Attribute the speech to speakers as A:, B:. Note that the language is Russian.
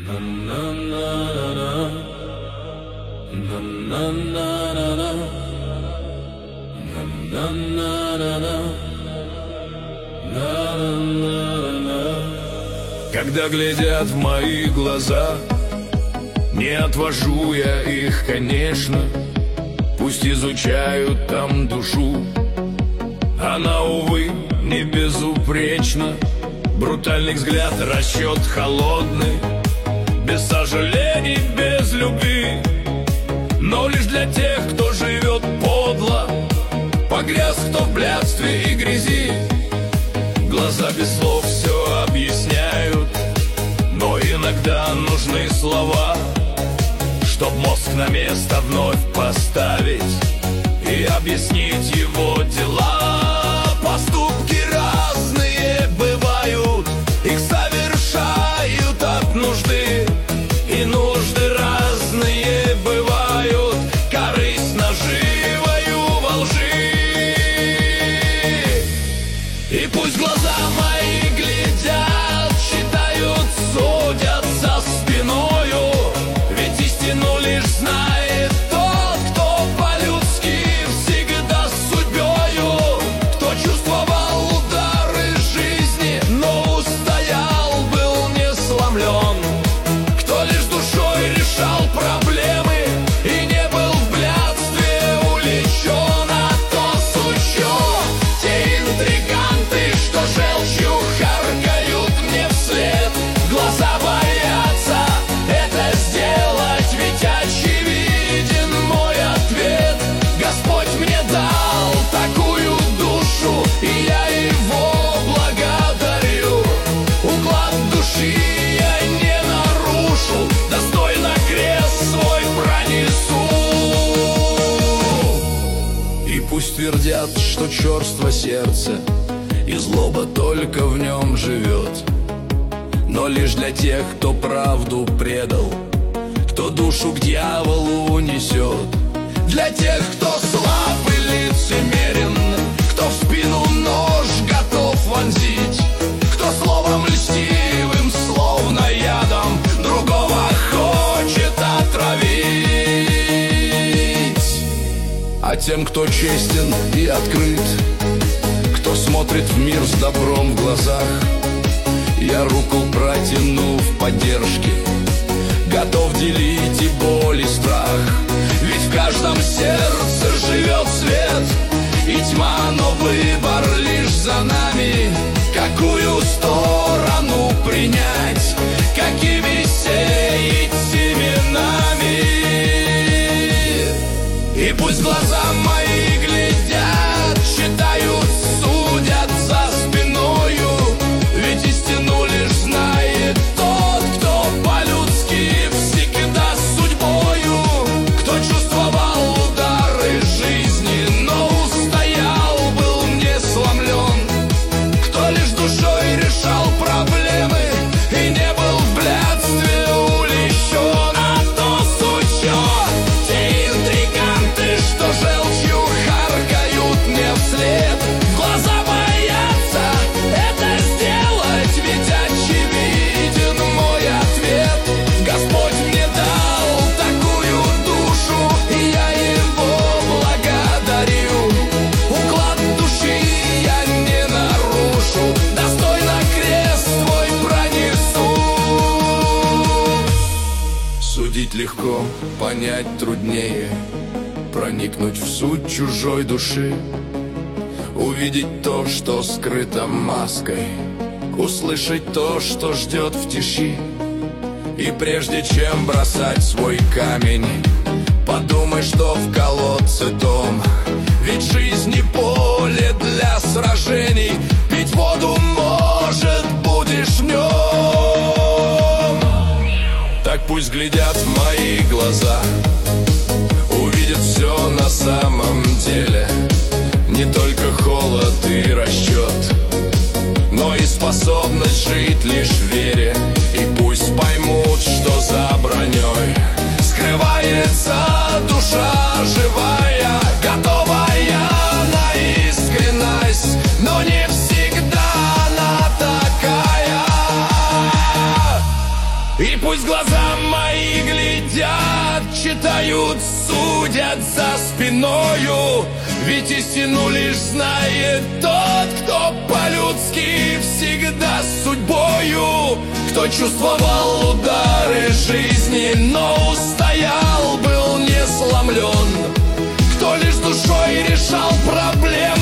A: Когда глядят в мои глаза, не отвожу я их, конечно. Пусть изучают там душу, она, увы, не безупречна. Брутальный взгляд, расчет холодный, без сожалений, без любви. Но лишь для тех, кто живет подло, погряз кто в блядстве и грязи. Глаза без слов все объясняют, но иногда нужны слова, чтоб мозг на место вновь поставить и объяснить его дела. Поступки разные бывают, их совершают от нужды, и нужды разные бывают, корысть наживою во лжи. И пусть глаза мои глядят, считают, судят за спиною, ведь истину лишь знает тот, кто по-людски всегда с судьбою, кто чувствовал удары жизни, но устоял, был не сломлен, кто лишь душой решал проблемы и не был в блядстве уличен. А то сучье, те интриганты, что желчью харкают мне вслед, глаза боятся это сделать, ведь очевиден мой ответ. Господь мне дал такую душу, и я его благодарю. Уклад души я не нарушу, достойно крест свой пронесу. И пусть твердят, что черство сердце и злоба только в нем живет, но лишь для тех, кто правду предал, кто душу к дьяволу несет. Для тех, кто слаб и лицемерен, кто в спину нож готов вонзить, кто словом льстивым, словно ядом, другого хочет отравить. А тем, кто честен и открыт, кто смотрит в мир с добром в глазах, я руку протяну в поддержке, готов делить и боль, и страх. Ведь в каждом сердце живет свет и тьма, но выбор лишь за нами. Какую сторону принять, какими сеять семенами. И пусть глаза мои глядят, считают, судят за спиною, ведь истину лишь знает тот, кто по-людски всегда с судьбою, кто чувствовал удары жизни, но устоял, был не сломлен, кто лишь душой решал проблемы и не был в блядстве уличен. А то сучье, те интриганты, что желчью харкают мне вслед, глаза боятся это сделать, ведь очевиден мой ответ. Господь мне дал такую душу, и я его благодарю. Уклад души я не нарушу, достойно крест свой пронесу. Судить легко, понять труднее, проникнуть в суть чужой души, увидеть то, что скрыто маской, услышать то, что ждет в тиши. И прежде чем бросать свой камень, подумай, что в колодце дом. Ведь жизнь не поле для сражений, пить воду, может, будешь в нем. Так пусть глядят в мои глаза, увидят все на самом деле, не только холод и расчет, но и способность жить лишь в вере. И пусть поймут, что за броней скрывается душа живая, готовая на искренность, но не всегда она такая. И пусть Пусть глаза мои глядят, читают, судят за спиною. Ведь истину лишь знает тот, кто по-людски всегда с судьбою. Кто чувствовал удары жизни, но устоял, был не сломлен. Кто лишь душой решал проблемы,